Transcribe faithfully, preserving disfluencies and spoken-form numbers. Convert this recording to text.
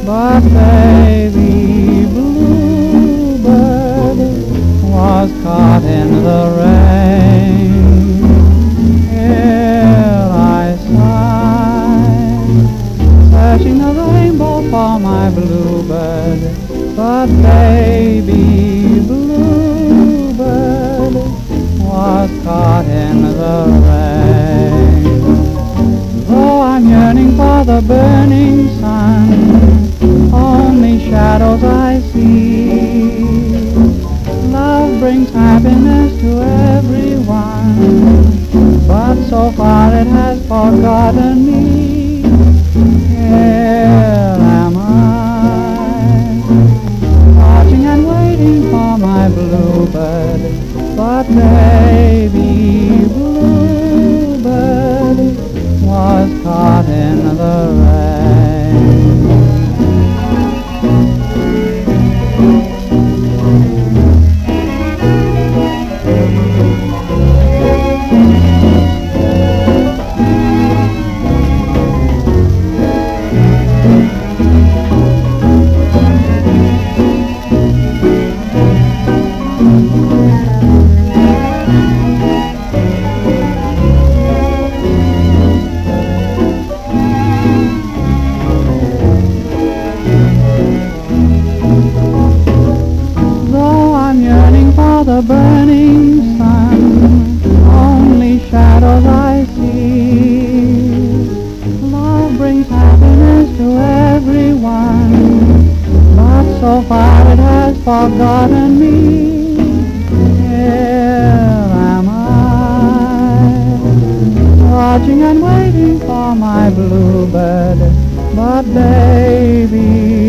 But baby bluebird was caught in the rain. Here I sigh, searching the rainbow for my bluebird. But baby bluebird was caught in the rain. Though I'm yearning for the burning sun, only shadows I see. Love brings happiness to everyone, but so far it has forgotten me. Here am I, watching and waiting for my bluebird. But baby bluebird was caught in the rain. The burning sun, only shadows I see. Love brings happiness to everyone, but so far it has forgotten me. Here am I, watching and waiting for my bluebird. But baby